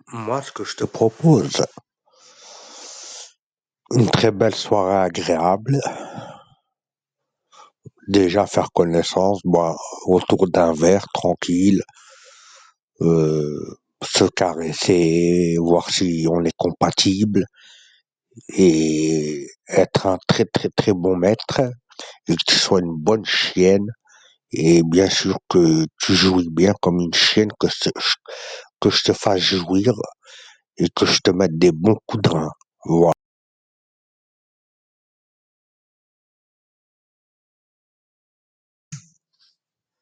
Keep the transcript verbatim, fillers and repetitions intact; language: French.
Moi, ce que je te propose, une très belle soirée agréable, déjà faire connaissance, boire autour d'un verre tranquille, euh, se caresser, voir si on est compatible et être un très très très bon maître et que tu sois une bonne chienne et bien sûr que tu jouis bien comme une chienne, que, ce- que je te fasse jouir et que je te mette des bons coups de rein. Voilà.